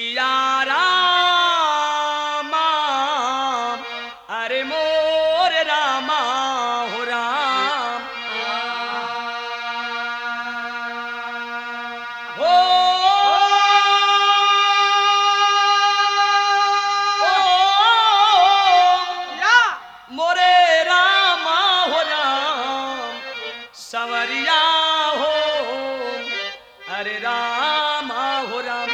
सिया रामा अरे मोर रामा हो राम हो मोरे रामा हो राम संवरिया हो अरे रामा हो राम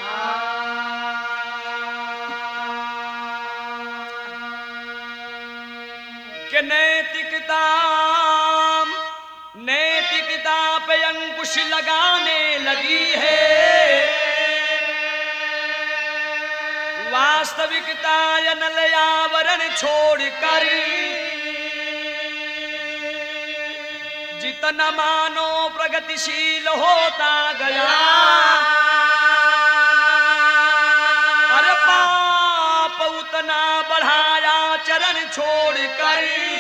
के नैतिकता पे अंकुश लगाने लगी है वास्तविकता अनलयावरण छोड़कर जितना मानो प्रगतिशील होता गया अरे पाप उतना बढ़ाया चरण छोड़कर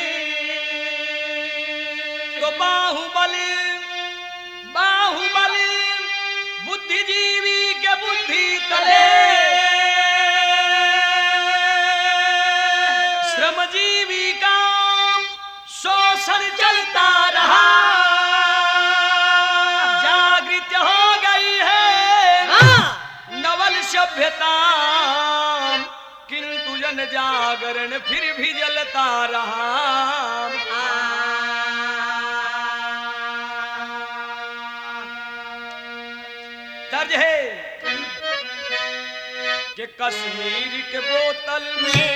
तो बाहुबली बुद्धिजीवी के बुद्धि तले श्रमजीवी का शोषण चलता रहा जागृत हो गई है नवल सभ्यता किंतु जन जागरण फिर भी जलता रहा दर्ज है कि कश्मीर के बोतल में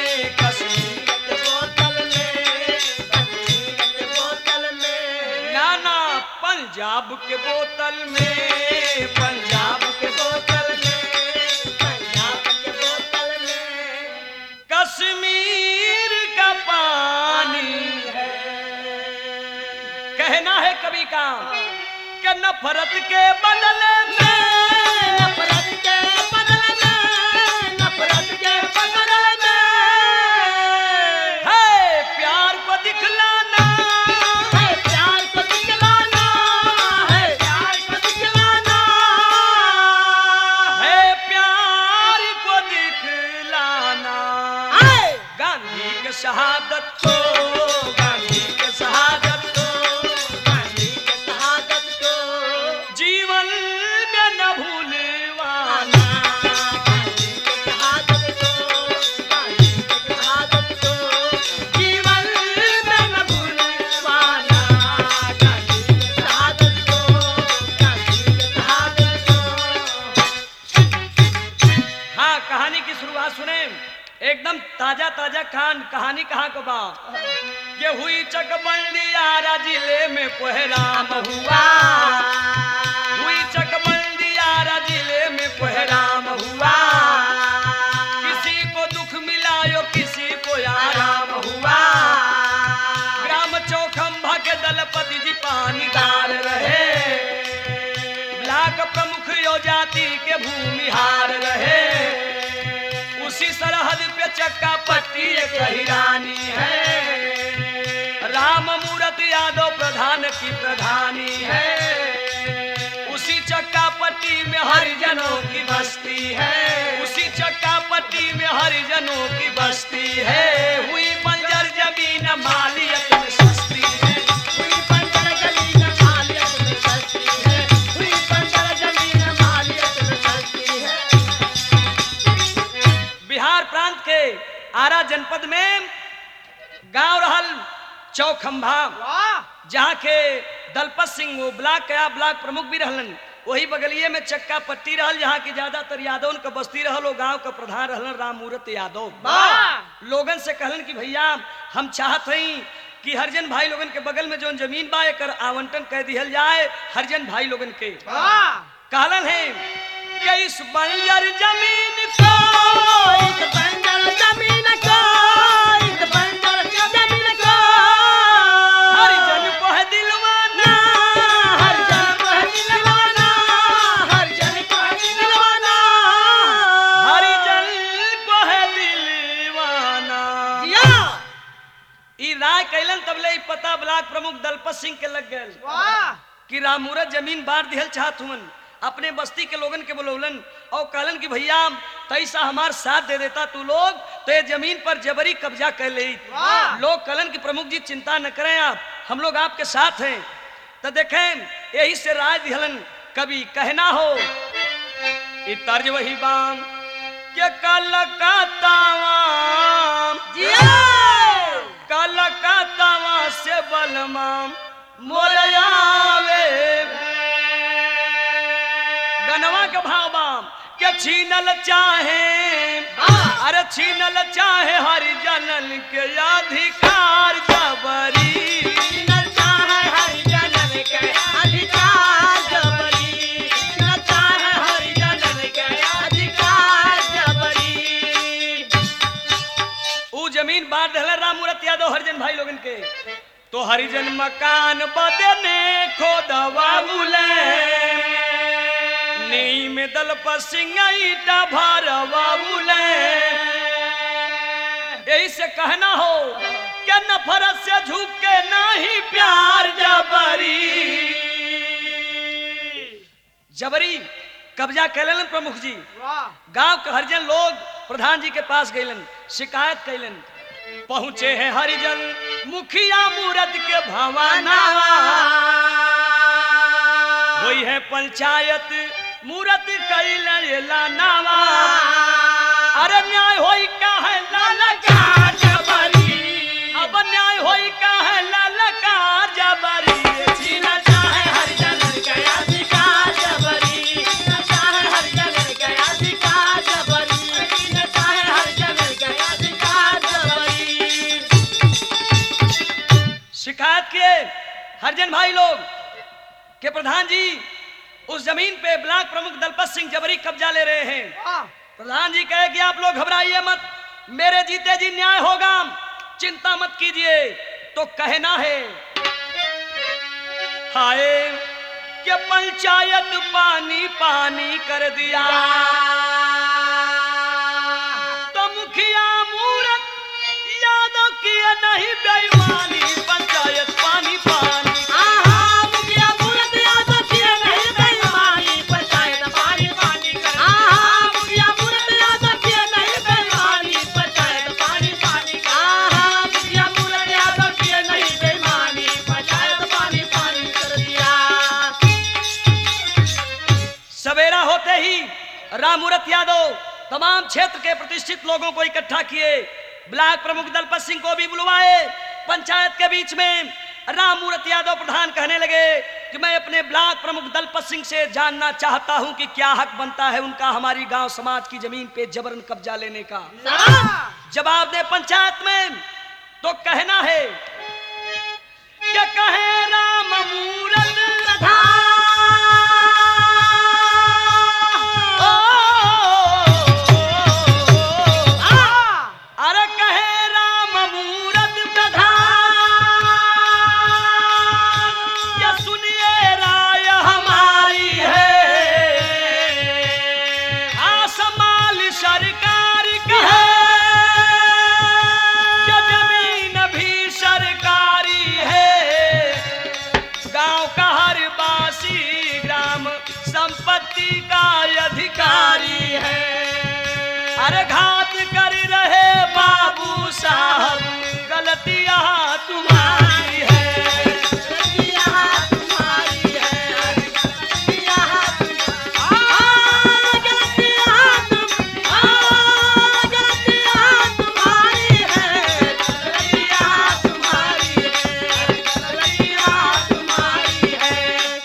नाना पंजाब के बोतल में कश्मीर का पानी है कहना है कवि का कि नफरत के बदले में है प्यार को दिखलाना है प्यार को दिखलाना गांधी के शहादत को जीवन में न भूलवाना जीवन में न भूलवाना हाँ कहानी की शुरुआत सुने एकदम ताजा कहानी कहाँ को बा ये हुई चकबंदी आरा जिले में कोहराम हुआ हुई चकबंदी आरा जिले में कोहराम हुआ किसी को दुख मिला यो किसी को आराम हुआ ग्राम चौखंभा के दलपति जी पानीदार रहे ब्लाक प्रमुख यो जाति के भूमिहार रहे उसी सरहद पे चक्का पट्टी एक हिरानी है राम मूरत यादव प्रधान की प्रधानी है उसी चक्का पट्टी में हरिजनों की बस्ती है उसी चक्का पट्टी में हरिजनों की बस्ती है हुई बंजर जमीन मालियत में सस्ती है हुई बंजर जमीन मालियत में सस्ती है हुई बंजर जमीन मालियत में सस्ती है बिहार प्रांत के आरा जनपद में गांव रहल चौखंभा जहाँ के दलपत सिंह वो ब्लॉक प्रमुख भी रहलन वही बगलिए में चक्का पट्टी रहल जहाँ की ज्यादातर यादवन का बस्ती रहल वो गांव का प्रधान रहलन राम मूरत यादव लोगन से कहलन कि भैया हम चाहत हई कि हरिजन भाई लोगन के बगल में जो जमीन बा एकर आवंटन कर दिहल जाए हरिजन भाई लोगन के कहलन है कि इस बंजर जमीन को हरिजन को है दिलवाना हरिजन को है दिलवाना हरिजन को है दिलवाना हरिजन को है दिलवाना ई राय कैलन तबले पता ब्लॉक प्रमुख दलपत सिंह के लग गए कि रामूरत जमीन बांट दिहल चाहत हुन अपने बस्ती के लोगन के बुलौलन और कहलन कि भैया तैसा हमार साथ दे देता तू लोग तो ये जमीन पर जबरी कब्जा कर ले। लोग कहलन कि प्रमुख जी चिंता न करें आप, हम लोग आपके साथ हैं। तो देखें यही से राज दिहलन कभी कहना हो ये तर्ज वही बाम के कलकत्तावा से बलमा मोरयावे गनवा के भाव बाम के छीनल चाहे अरे छीनल चाहे हरिजनन के अधिकार जबरी जमीन बांट दिला राम मूरत यादव हरिजन भाई लोगन के। तो हरिजन मकान बदने खोदवा बुले नहीं में दल पर सिंगाईटा भरवा बुले। यही से कहना हो क्या नफरत से झुके नहीं प्यार जबरी जबरी कब्जा कैलन प्रमुख जी। गांव के हरिजन लोग प्रधान जी के पास गईलन शिकायत कैलन। पहुंचे हैं हरिजन मुखिया मूरत के भवाना वही है पंचायत मूरत कैलन नावा। अरे न्याय होई का है ललकार जबरी अब न्याय होई का है ललकार जबरी छीना चाहे हरिजन के अधिकार जबरी शिकायत किए हरिजन भाई लोग के प्रधान जी उस जमीन पे ब्लॉक प्रमुख दलपत सिंह जबरी कब्जा ले रहे हैं। प्रधान जी कहे कि आप लोग घबराइए मत, मेरे जीते जी न्याय होगा, चिंता मत कीजिए। तो कहना है हाय कि पंचायत पानी पानी कर दिया तो मुखिया मूरत यादव किए नहीं बेईमानी पंचायत पानी पानी। मुखिया मूरत यादव किए नहीं बेईमानी पंचायत पानी पानी कर। मुखिया मूरत यादव किए नहीं बेईमानी पंचायत पानी पानी कर। मुखिया मूरत यादव किए नहीं बेईमानी पंचायत पानी पानी कर दिया। सवेरा होते ही राम मूरत यादव तमाम क्षेत्र के प्रतिष्ठित लोगों को इकट्ठा किए। ब्लॉक प्रमुख दलपत सिंह को भी बुलवाए। पंचायत के बीच में राम मूरत यादव प्रधान कहने लगे कि मैं अपने ब्लॉक प्रमुख दलपत सिंह से जानना चाहता हूं कि क्या हक बनता है उनका हमारी गांव समाज की जमीन पे जबरन कब्जा लेने का। जवाब दे पंचायत में तो कहना है क्या कहे राम मूरत संपत्ति का अधिकारी है। अरे घात कर रहे बाबू साहब गलतियां तुम्हारी है गलतियां तुम्हारी है गलतियां तुम्हारी है गलतियां तुम्हारी है।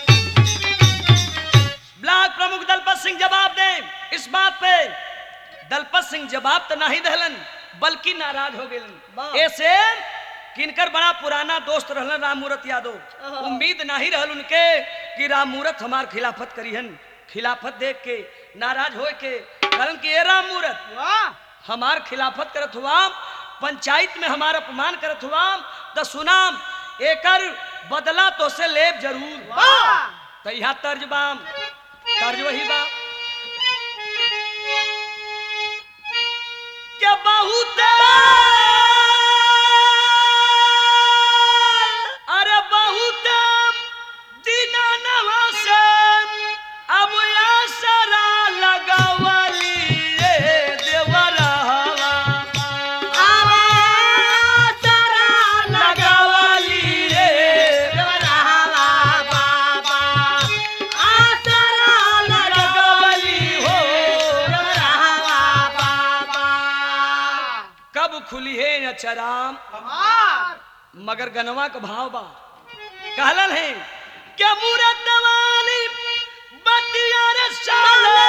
ब्लॉक प्रमुख दलपत सिंह जवाब दें इस बात पे। दलपत सिंह जवाब तो नहीं दहलन बल्कि नाराज हो गए ऐसे किनकर बड़ा पुराना दोस्त रहलन राम मूरत यादव। उम्मीद नहीं रहल उनके कि राम मूरत हमार खिलाफत करीहन। खिलाफत देख के नाराज हो के कहलन कि ए राम मूरत हमार खिलाफत करत हुआ पंचायत में हमारा अपमान करत हुआ तो सुनाम एकर बदला तो से लेब जरूर। तो यहाँ तर्ज वही बा क्या बहुत अरे बहुत दीना नवा से अब खुली है अचराम हमार मगर गनवा का भाव बा कहलन है क्या मूरत वाली बतिया रे साले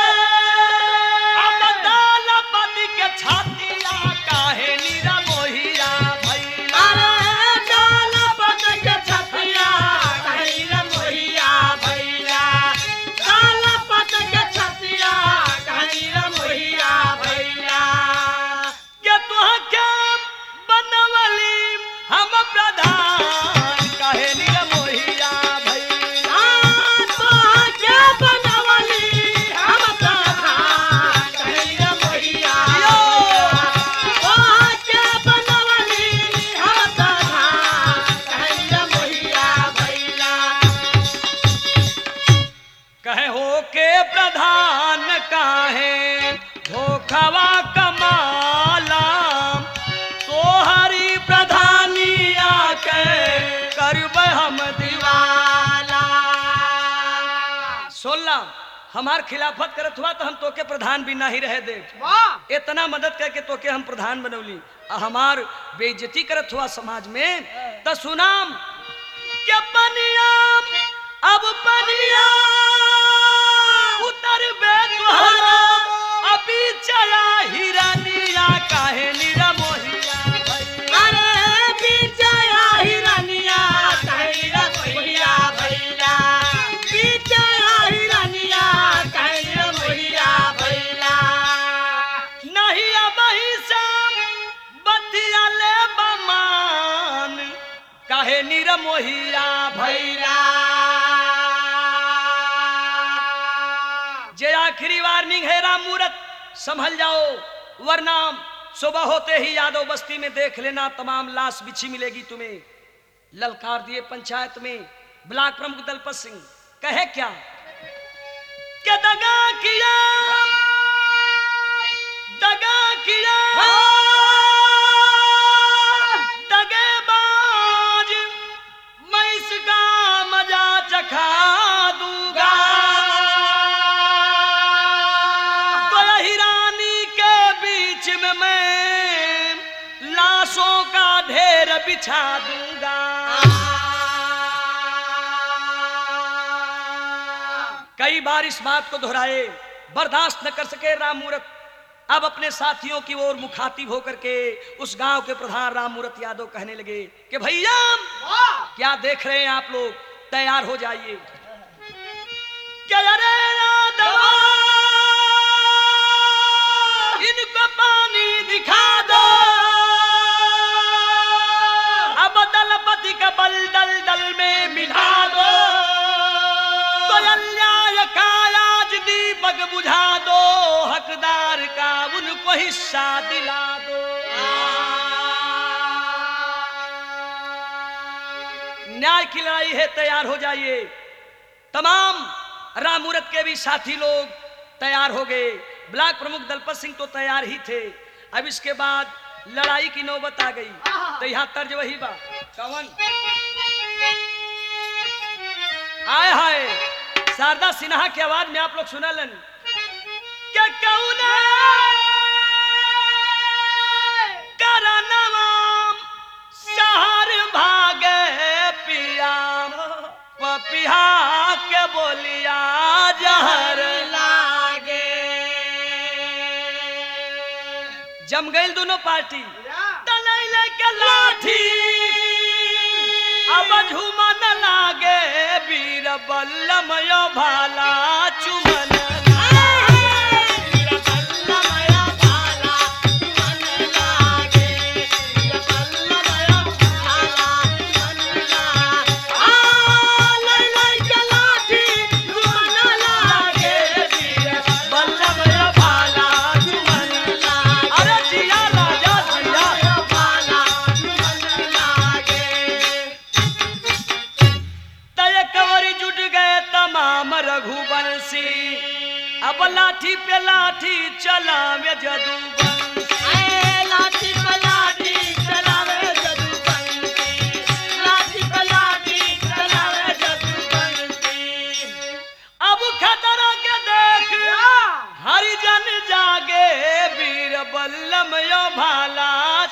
अब दाल पति के छातिया काहे नीरा मोहिया भैला अरे डाल पत के छतिया कहीं रे मोहिया भैया डाल पत के छतिया कहीं रे मोहिया भैया क्या तुहा क्या बनवली हम प्रधान काहे नीरा मोहिया भैला तो क्या बनवली हम प्रधान कहीं रे मोहिया तो क्या बनवली हम प्रधान कहीं रे मोहिया भैया कहे हो के प्रधान काहे धोखवा कमाला तोहरी प्रधानिया के करब हम दीवाना सोलह हमार खिलाफत करत हुआ तो हम तोके प्रधान भी नहीं रहे दे वाह इतना मदद करके तोके हम प्रधान बनौली आ हमार बेइज्जती करत हुआ समाज में त सुनाम के पनिया अब पनिया उतर बे तुहरा अभी चला हिरनिया काहे नीरा मोहिया भैया अरे बिचाया हिरनिया कहीं रे मोहिया भैया बिचाया हिरनिया कहीं रे मोहिया भैया नहीं अब ही शाम बतिया ले बमान काहे नीरा मोहिया भैया जे आखिरी वार्निंग है राम मूरत संभल जाओ वरना सुबह होते ही यादव बस्ती में देख लेना तमाम लाश बिछी मिलेगी तुम्हें ललकार दिए पंचायत में ब्लॉक प्रमुख दलपत सिंह कहे क्या दगा किया दगेबाज मैं इसका मजा चखा दूंगा हिरानी के बीच में मैं लाशों का ढेर बिछा दूंगा कई बार इस बात को दोहराए बर्दाश्त न कर सके राम मूरत अब अपने साथियों की ओर मुखातिब होकर के उस गांव के प्रधान राम मूरत यादव कहने लगे कि भैया क्या देख रहे हैं आप लोग तैयार हो जाइए क्या अरे यादव इनको पानी दिखा दो अब दलपति का बल दल दल में मिला दो तो अन्याय का आज दीपक बुझा दो हकदार का उनको हिस्सा दिला दो न्याय की लड़ाई है तैयार हो जाइए तमाम राम मूरत के भी साथी लोग तैयार हो गए ब्लॉक प्रमुख दलपत सिंह तो तैयार ही थे अब इसके बाद लड़ाई की नौबत आ गई तो यहाँ तर्ज वही बा कवन आए हाय शारदा सिन्हा की आवाज में आप लोग सुनलन क्या कौन करनवा शहर भागे पिया पपिहा के बोलिया जहर लागे जम गई दोनों पार्टी तलैले के लाठी अब झूमन लागे वीर बल्लम यो भाला चुमन रघुवंशी अब लाठी पे लाठी चलावे जदूबंशी लाठी पे लाठी चलावे जदूबंशी लाठी पे लाठी चलावे जदूबंशी अब खतरा के देख हरिजन जागे वीर बल्लम यो भाला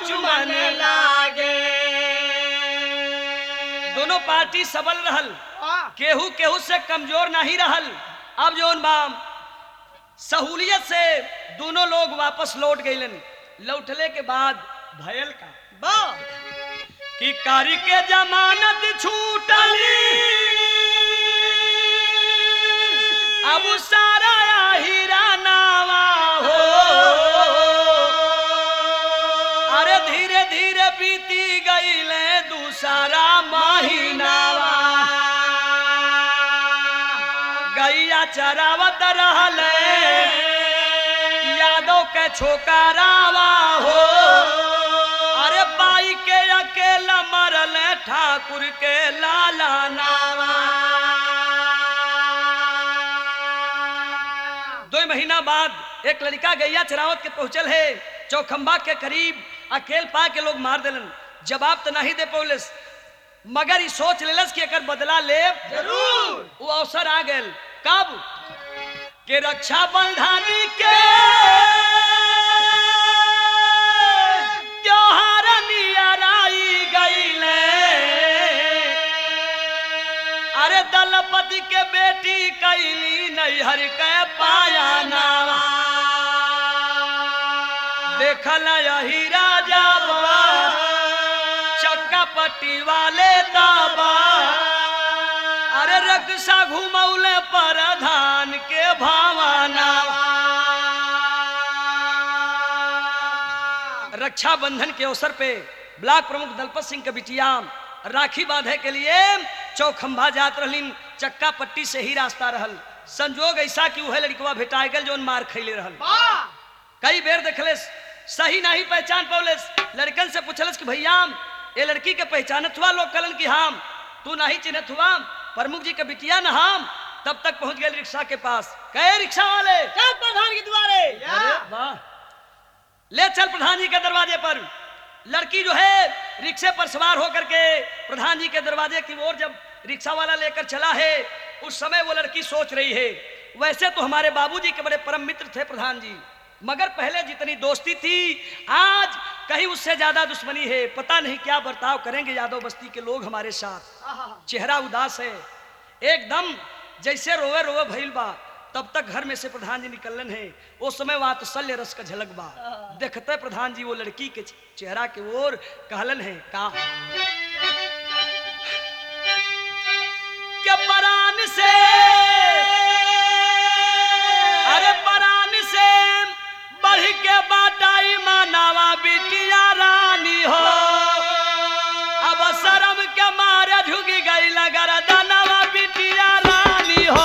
पार्टी सबल रहल, केहू केहू से कमजोर नहीं रहल। अब जोन बाम सहूलियत से दोनों लोग वापस लौट गइलन। लौटले के बाद भयल का कि कारी के जमानत छूटली, अब सारा हीरा नावा हो। अरे धीरे धीरे बीती गईले दूसरा महीनावा, गैया चरावत रहले यादव के छोकरावा हो। अरे बाई के अकेला मरले ठाकुर के लाला नावा। 2 महीना बाद एक लड़का गैया चरावत के पहुंचल है चौखंबा के करीब, अकेल पा के लोग मार दिलन। जवाब तो नहीं दे पौलिस, मगर ये सोच लेलस कि एकर बदला ले जरूर। वो अवसर आ गए कब के रक्षा बंधन के त्योहार नियर आई गईले। अरे दलपति के बेटी कैली नैहर के पाया नावा, देखल यही राजा चक्का पट्टी वाले दाबा। अरे रक्षा घुमौले प्रधान के भावना। रक्षाबंधन के अवसर पे ब्लॉक प्रमुख दलपत सिंह के बिटिया राखी बांधे के लिए चौखंबा जात रहलिन। चक्का पट्टी से ही रास्ता रहल। संजोग ऐसा कि वह लड़कवा भेटा गल जोन मार खैले रहल। कई बेर देखले सही नहीं पहचान पौलेस। लड़कन से पूछलस कि भैया ये लड़की के पहचानत हुआ? लोग कलन की हम। तू नहीं चिन्हत हुआ? प्रमुख जी के बिटिया न हम। तब तक पहुंच गए रिक्शा के पास। कहे रिक्शा वाले चल प्रधान के द्वारे। अरे वाह, ले चल प्रधान जी के दरवाजे पर। लड़की जो है रिक्शे पर सवार होकर के प्रधान जी के दरवाजे की ओर जब रिक्शा वाला लेकर चला है, उस समय वो लड़की सोच रही है, वैसे तो हमारे बाबूजी के बड़े परम मित्र थे प्रधान जी, मगर पहले जितनी दोस्ती थी आज कहीं उससे ज्यादा दुश्मनी है। पता नहीं क्या बर्ताव करेंगे यादव बस्ती के लोग हमारे साथ। चेहरा उदास है एकदम, जैसे रोवे रोवे भइल बा। तब तक घर में से प्रधान जी निकलन है। उस समय वात्सल्य रस का झलक बा। देखते प्रधान जी वो लड़की के चेहरा के ओर कहलन है का क्या परान से, अरे परान से बढ़ के बाटाई मानावा बिटिया रानी हो। अब शर्म के मारे झुकी गई लगर दानवा बिटिया रानी हो।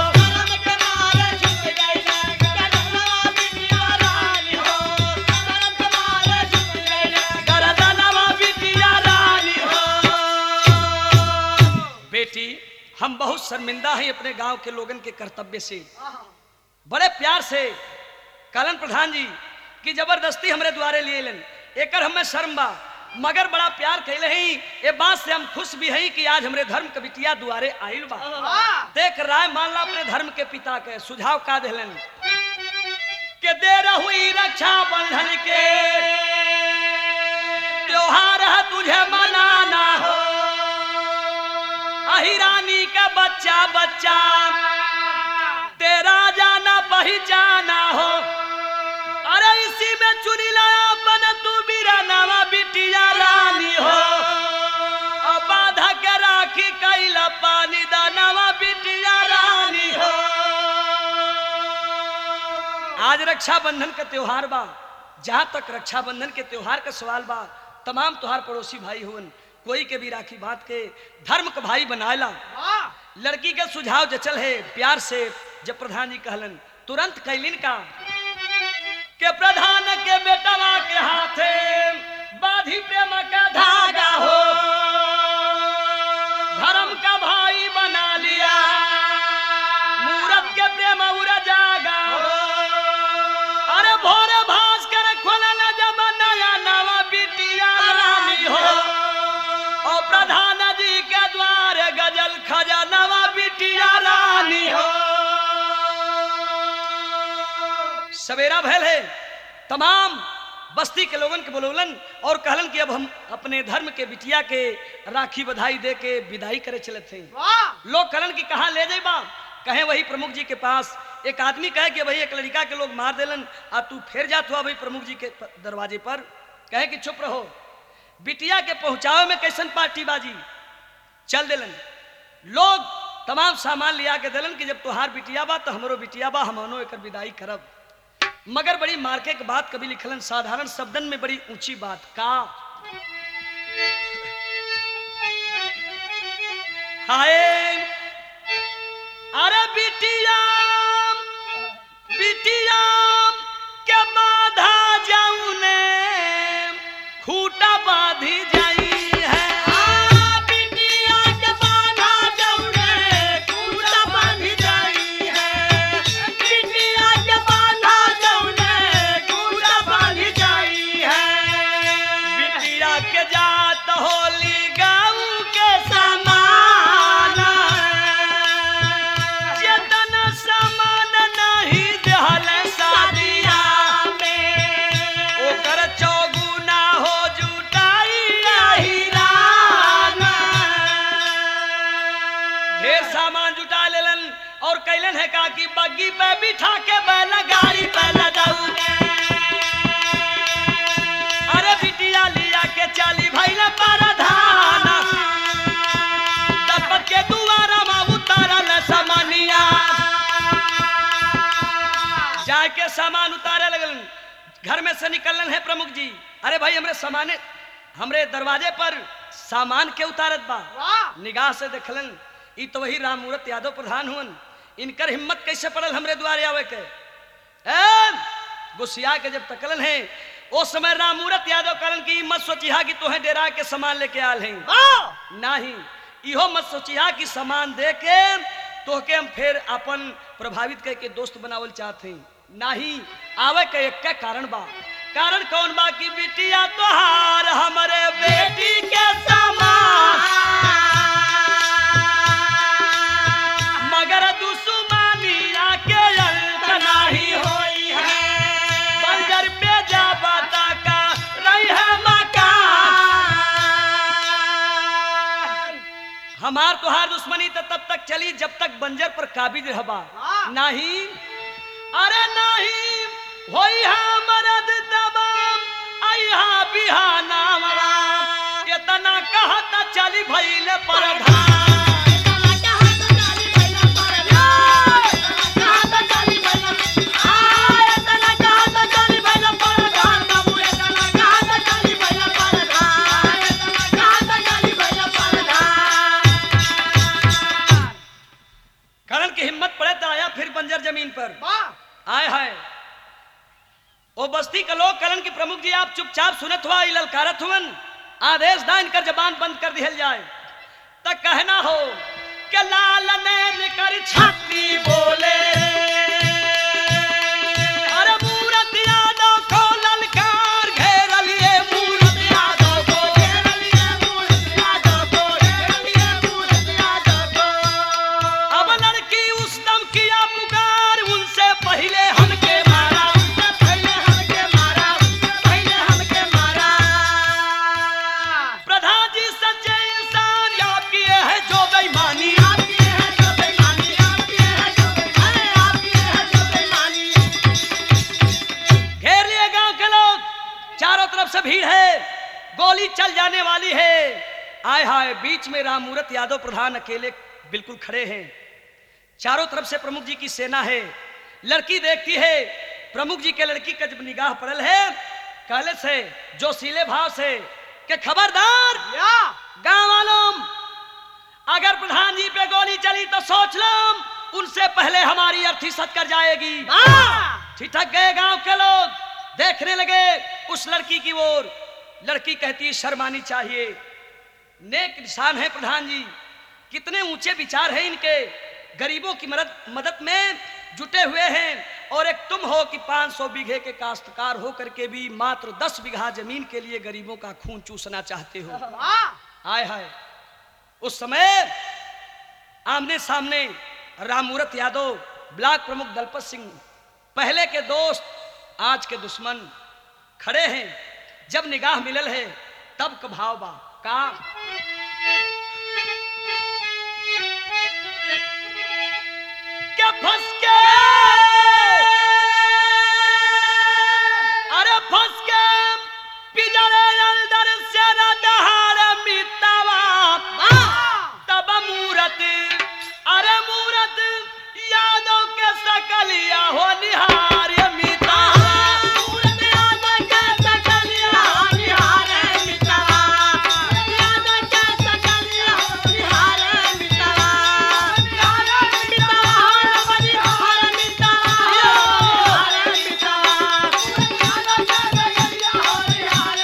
बेटी हम बहुत शर्मिंदा हैं अपने गांव के लोगन के कर्तव्य से। बड़े प्यार से कहलन प्रधान जी कि जबरदस्ती हमरे द्वारे लिए लन, एकर हमें शर्म बा, मगर बड़ा प्यार कैले ही। ये बात से हम खुश भी हैं कि आज हमरे धर्म के बिटिया द्वारे आइल बा। देख राय मान ला अपने धर्म के पिता के सुझाव का देलन के देर हुई रक्षा बंधन के त्योहार है तुझे मनाना हो। अहिरानी का बच्चा बच्चा तेरा जाना पहचाना हो। अरे इसी में चुनी लाया बन तू बीरा नवा बिटिया रानी हो। अब बाधा के राखी कैला पानी दानवा बिटिया रानी हो। आज रक्षाबंधन का त्योहार बा। जहां तक रक्षाबंधन के त्योहार का सवाल बा, तमाम तुहार पड़ोसी भाई हुन, कोई के भी राखी बात के धर्म का भाई बनाएला। लड़की के सुझाव जचल है प्यार से। जब प्रधान जी कहलन तुरंत कैलिन का के प्रधान के बेटवा के हाथे बाधी प्रेम का धागा हो। धर्म का भाई बना लिया मूरत के प्रेम उड़ जागा हो। अरे भोरे भास कर खोलन जब नया नवा बिटिया रानी हो। और प्रधान जी के द्वार गजल खजानवा बिटिया रानी हो। सवेरा भैल है, तमाम बस्ती के लोगन के बोलौलन और कहलन कि अब हम अपने धर्म के बिटिया के राखी बधाई दे के विदाई करे चलत थे। लोग कहलन कि कहाँ ले जाइबा? कहे वही प्रमुख जी के पास। एक आदमी कहे कि भाई एक लड़का के लोग मार देलन आ तू फिर जात हुआ भाई प्रमुख जी के दरवाजे पर। कहे कि चुप रहो, बिटिया के पहुंचावे में कैसन पार्टी बाजी। चल देलन लोग तमाम सामान लिया के देलन कि जब तुहार बिटिया बा तो हमरो बिटिया बा, हमनो एकर विदाई करब। मगर बड़ी मार्के के बात कभी लिखलन साधारण शब्दन में बड़ी ऊंची बात का। हाय अरे बिटिया बिटिया के बाधा जाऊं ने खूटा बाधी जाई है। बिटिया के बाधा जाऊं ने खूटा बाधी जाई है। बिटिया के बाधा जाऊं ने खूटा बाधी जाई है। बिटिया के जात होली गाँव के समान, चेतन समान नहीं देहल शादिया में। ओकर चौगुना हो जुटाई हिराना। ढेर सामान जुटा लेलन और कैलन है का कि बग्गी पे बिठा के बैल गाड़ी पे लदाऊ। अरे बिटिया लिया के चली भैल परधाना, दपत के दुआरा में उतारल सामानिया। जाके सामान उतारे लगलन। घर में से निकलन है प्रमुख जी। अरे भाई हमरे दरवाजे पर सामान के उतारत बा। निगाह से देखलन ई तो वही राममूरत यादव प्रधान हुन। इनकर हिम्मत कैसे पड़ल हमरे द्वारे आवे के। गुस्सिया के जब तकलन है उस समय राममूरत यादव कहलन कि मत सोचिहा कि तोहे डेरा के सामान लेके आल हैं। नहीं, इहो मत सोचिहा कि सामान दे के तोहके हम फिर अपन प्रभावित करके दोस्त बनावल चाहते हैं। नहीं, आवे के एक कारण बा। कारण कौन बा कि बिटिया तोहार हमरे बेटी के समान, मगर दुश्मनिया के अंत नहीं होई है। बंजर पे जा बता का रही है मकान। हमार तोहार दुश्मनी तो तब तक चली जब तक बंजर पर काबिज रहबा। नहीं, अरे नहीं होई है मरद तमाम आइहा बिहाना। इतना कहता चली भइले परधान। करण की हिम्मत पड़े तो आया फिर बंजर जमीन पर आए है। ओ बस्ती के लोग कलन की प्रमुख जी आप चुपचाप सुनत हुआ ललकारत हुवन। आदेश दान कर जबान बंद कर दिहल जाए। तक कहना हो कि लाल ने कर छाती बोले। अरे मूरत यादव को ललकार घेरल ये मूरत यादव को घेरल ये मूरत यादव को घेरल ये मूरत यादव को। अब लड़की उस दम किया पुकार उनसे पहले हमके मारा। प्रधान जी सच्चे इंसान आपकी है जो बेईमानी। घेर लिए गांव के लोग, चारों तरफ से भीड़ है, गोली चल जाने वाली है। आए हाय, बीच में राममूरत यादव प्रधान अकेले बिल्कुल खड़े हैं। चारों तरफ से प्रमुख जी की सेना है। लड़की देखती है, प्रमुख जी के लड़की का जब निगाह पड़ल है कहले से जोशीले भाव से कि खबरदार गांव वालों, अगर प्रधान जी पे गोली चली तो सोच लो उनसे पहले हमारी अर्थी सटकर जाएगी। ठिठक गए गांव के लोग, देखने लगे उस लड़की की ओर। लड़की कहती शर्मानी चाहिए, नेक इंसान है प्रधान जी, कितने ऊंचे विचार हैं इनके, गरीबों की मदद में जुटे हुए हैं। और एक तुम हो कि 500 बीघे के काश्तकार हो करके भी मात्र 10 बीघा जमीन के लिए गरीबों का खून चूसना चाहते हो। आय हाय, उस समय आमने सामने राममूरत यादव, ब्लॉक प्रमुख दलपत सिंह, पहले के दोस्त आज के दुश्मन, खड़े हैं, जब निगाह मिलल है तब का भाव बा का क्या फंस के, अरे फंस के पिजड़े अंदर से न दहाड़ मितवा तब मूरत, अरे मूरत यादों के सकलिया हो निहार मितवा। मूरत यादों के सकलिया हो निहार मितवा, यादों के सकलिया हो निहार मितवा, निहार मितवा हो निहार मितवा, निहार मितवा, यादों के सकलिया हो निहार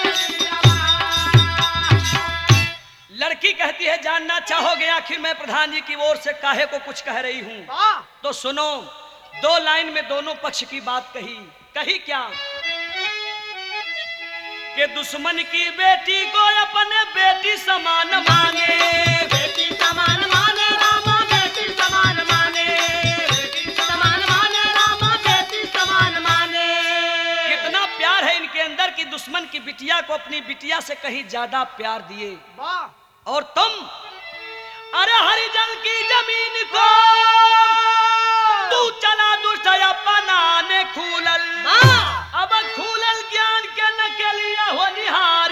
मितवा। लड़की कहती है जानना चाहोगे आखिर मैं प्रधान जी की ओर से काहे को कुछ कह रही हूँ? तो सुनो, 2 लाइन में दोनों पक्ष की बात कही। कही क्या कि दुश्मन की बेटी को अपने बेटी समान माने, बेटी समान माने रामा, बेटी समान माने, बेटी समान माने रामा, बेटी समान माने। कितना प्यार है इनके अंदर कि दुश्मन की बिटिया को अपनी बिटिया से कहीं ज्यादा प्यार दिए। और तुम, अरे हरिजन की जमीन को तू चला दुष्ट अपनाने खूलल, अब खूलल ज्ञान के नकलिया हो निहार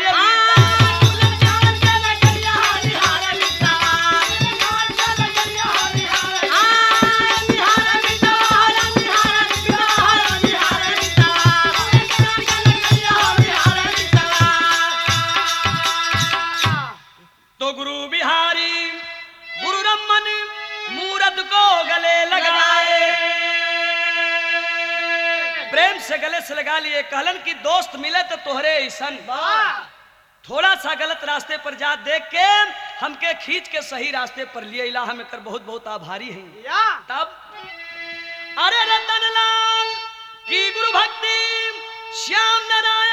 तो गुरु बिहारी गुरु रमन मूरत को गले लगाए, प्रेम से गले से लगा लिए। कहलन की दोस्त मिले तो तोहरे ऐसन, थोड़ा सा गलत रास्ते पर जा देख के हमके खींच के सही रास्ते पर लिए इला, हम कर बहुत बहुत आभारी हैं। तब अरे रतन लाल की गुरु भक्ति श्याम नारायण